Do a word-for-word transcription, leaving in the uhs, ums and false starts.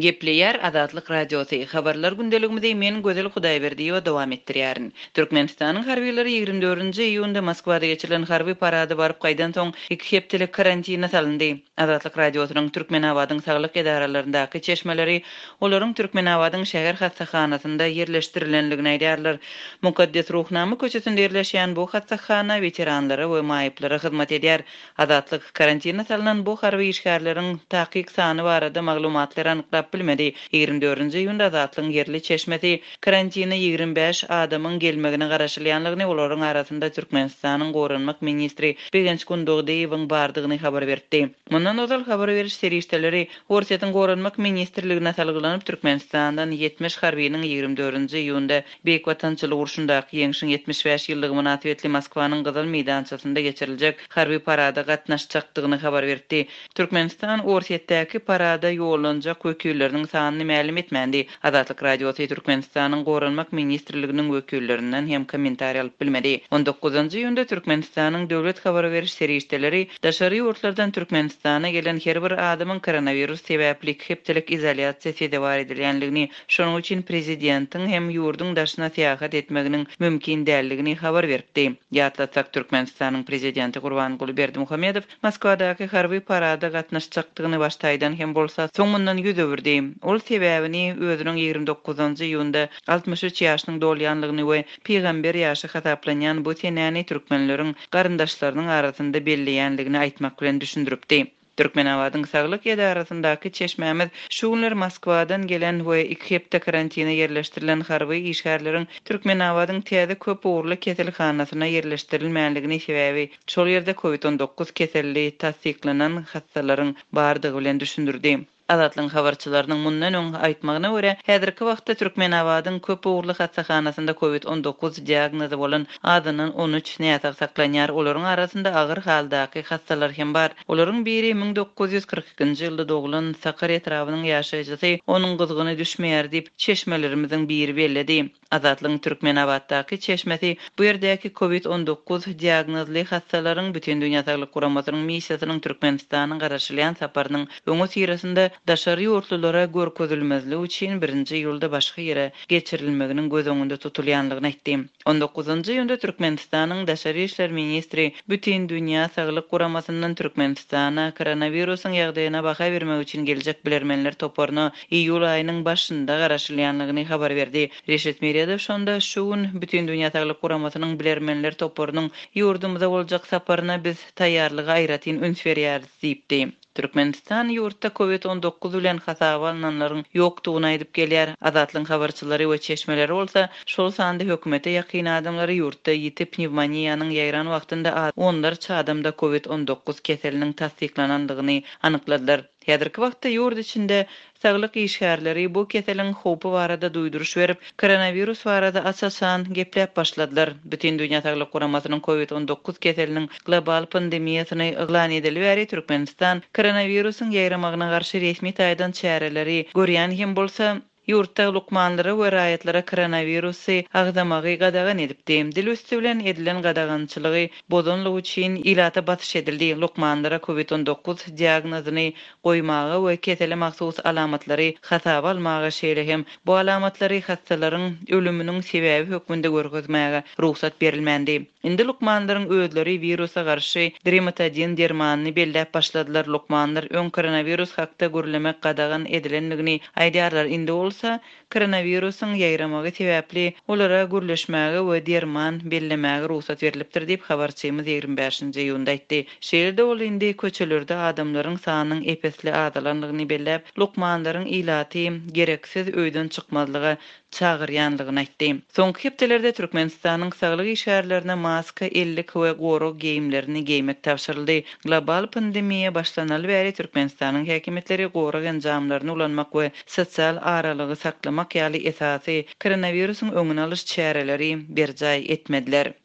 Gepleyer Azatlyk Radiosu habarlar gündeligimizde men Gözel Hudaýberdiýew dowam etdirýärin. Türkmenistanyň harbiýleri ýygrimi dördünji iýunda Moskwada geçirilen harby parady baryp gaýdan soň iki hepdelik karantina salyndy. Azatlyk Radiosynyň Türkmenawadyň saglyk edaralaryndäki çeşmeleri olaryň Türkmenawadyň şäher hastahanasynda ýerleşdirilenligini aýdýarlar. Mukaddes Ruhnama köçesinde ýerleşýän bu hastahana weteranlara we maýyplara hyzmat edýär. Azatlyk karantina salynan bu harby işgärleriň takyk sany barada maglumatlar anyklap bilmedi. ýygrimi dördünji iýunda Azatlyň yerli çeşmesi karantina ýygrimi beş adamyň gelmegine garaşylýanlygyny, olaryň arasynda Türkmenistanyň gorunmak ministri Begenç Gundogdeýewiň bardygyny habar berdi. Mundan ozal habar beriş serişdeleri Orsiýatyň gorunmak ministrligine salgylanyp Türkmenistandan ýetmiş harbiyniň ýygrimi dördünji iýunda beýik watançylyk urşundaky ýeňişiň ýetmiş beş ýyllygy münasibetli Moskwanyň Gyzyl meýdançasynda geçiriljek harby parada gatnaşjakdygyny habar berdi. Türkmenistan Orsiýatdaky parada ýolanjak wekilleriniň sanyny ma'lum etmändi. Azatlyk Radiosu Türkmenistanyň gorunmak ministrliginiň wekillerinden hem kommentariýa alyp bilmedi. on dokuzunji iýunda Türkmenistanyň döwlet habar beriş serişdeleri daşary ýurtlardan Türkmenistana gelen her bir adamyň koronavirus sebäpli hepdelik izolýasiýa bar edilýänligini, şonuň üçin prezidentiň hem ýurdun daşyna seýahat etmeginiň mümkin däldigini habar berdi. Ýatlatsak Türkmenistanyň prezidenti Gurbanguly Berdimuhammedow Moskwadaky harby parada gatnaşjakdygyny baştaýdan hem bolsa soňundan ýüze berdi. Ol sebäbini özüniň ýygrimi dokuzunji iýunda altmış üç ýaşynyň dolýanlygyny we peýgamber ýaşy hataplanýan bu senäni türkmenleriň garyndaşlarynyň arasynda belleýänligini aýtmak bilen düşündiripdi. Türkmenawadyň saglyk edarasyndaky çeşmämiz şu günler Moskwadan gelen we iki hepde karantina ýerleşdirilen harby işgärleriň Türkmenawadyň täze köp uğurly keselhanasyna ýerleşdirilmänligini sebäbi şol ýerde covid on dokuz keselligi tasdiklanan hastalaryň bardygy bilen düşündirdi. Azatlyň habarçylarynyň mundan öň aýtmagyna görä, häzirki wagtda Türkmenawadyň köp uğurly hastahanasynda covid on dokuz diagnozy bolan adanyň on üç näýek saklanýar. Olaryň arasynda agyr haldaky hastalar hem bar. Olaryň biri ming dokuz ýüz kırk ikinji ýylda doglan Sakar etrawynyň ýaşaýjysy, onuň gyzgyny düşmeýär diýip çeşmelerimiziň biri belledi. Azatlyň Türkmenawatdaky çeşmesi bu ýerdäki covid on dokuz diagnozly hastalaryň bütün dünýä saglyk guramasynyň missiýasynyň Türkmenistanyň garaşylýan saparynyň öňe sirasynda daşary ýurtlulara görkezilmezligi üçin birinji ýylda başga ýere geçirilmeginiň göz öňünde tutulýanlygyny aýtdy. on dokuzunji iýunda Türkmenistanyň daşary işler ministri bütün dünýä saglyk guramasynyň Türkmenistana koronawirusyň ýagdaýyna baha bermek üçin geljek bilermenler toparyny iýul aýynyň başynda garaşylýanlygyny habar berdi. Reşet Meriýedow şonda şu gün bütün dünýä saglyk guramasynyň bilermenler toparynyň ýurdumyza boljak saparyna biz taýýarlygy aýratyn üns berýäris diýipdi. Türkmenistan ýurtda covid on dokuz bilen hasaba alynanlaryň ýokdugyny aýdyp gelýär. Azatlyň habarçylary we çeşmeleri bolsa, şol sanda hökümete ýakyn adamlary ýurtda ýetip pnevmoniýanyň ýaýran wagtynda onlar adamda covid on dokuz keseliniň tasdiklanandygyny anykladylar. Häzirki wagtda ýurt içinde saglyk işgärleri bu keseliň howpy barada duýduruş berip, koronavirus barada asasan gepläp başladylar. Bütün dünýä saglyk guramasynyň covid on dokuz keseliniň global pandemiýasyny eglan edilip bäri Türkmenistan koronavirusyň ýaýramagyna garşy resmi taýdan çäreleri görýän hem bolsa, ýurtda lukmanlary we raýatlary koronavirusy agdamagy gadagan edipdi. Dil üstü bilen edilen gadagançylygy bozanlyk üçin ilata batyş edildi. Lukmanlara covid on dokuz diagnozyny goýmagy we kesele mahsus alamatlary hasaba almagy şeýle hem bu alamatlary hastalaryň ölüminiň sebäbi hökmünde görkezmäge ruhsat berilmendi. Indi lukmanlaryň özleri virusa garşy dermatodin dermanyny belläp başladylar. Lukmanlar öň koronavirus hakda görlemek gadagan edilenligini aýdýarlar. Indi bolsa koronavirusyň ýaýramagy sebäpli olara gürleşmäge we derman bellemäge ruhsat berilipdir diýip habarçymyz ýygrimi beşinji iýunda aýtdy. Şeýlede ol indi köçelerde adamlaryň sanynyň epesli adalanlygyny belläp, lukmanlaryň ilaty gereksiz öýden çykmazlygy çagyrýanlygyny aýtdy. Soňky hepdelerde Türkmenistanyň saglyk işgärlerine maska, ellik we goro geyimlerini geymek tapşyryldy. Global pandemiýa başlanaly bäri Türkmenistanyň häkimetleri goro genjamlaryny ulanmak we sosial aralygy saklamak ýaly esasy koronawirusyň öňüni alyş çäreleri berjay etmediler.